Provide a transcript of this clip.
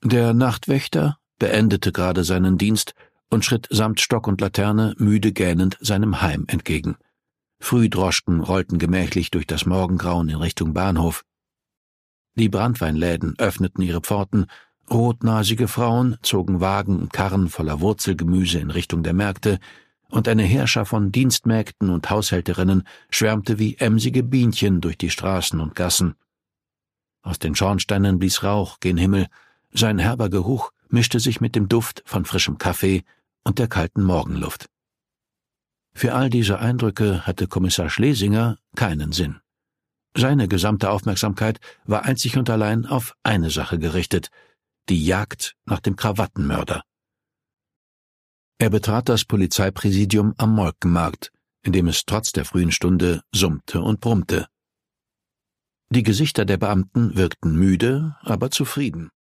Der Nachtwächter beendete gerade seinen Dienst und schritt samt Stock und Laterne müde gähnend seinem Heim entgegen. Frühdroschken rollten gemächlich durch das Morgengrauen in Richtung Bahnhof. Die Branntweinläden öffneten ihre Pforten, rotnasige Frauen zogen Wagen und Karren voller Wurzelgemüse in Richtung der Märkte, und eine Heerschar von Dienstmägden und Haushälterinnen schwärmte wie emsige Bienchen durch die Straßen und Gassen. Aus den Schornsteinen blies Rauch gen Himmel, sein herber Geruch mischte sich mit dem Duft von frischem Kaffee und der kalten Morgenluft. Für all diese Eindrücke hatte Kommissar Schlesinger keinen Sinn. Seine gesamte Aufmerksamkeit war einzig und allein auf eine Sache gerichtet: die Jagd nach dem Krawattenmörder. Er betrat das Polizeipräsidium am Molkenmarkt, in dem es trotz der frühen Stunde summte und brummte. Die Gesichter der Beamten wirkten müde, aber zufrieden.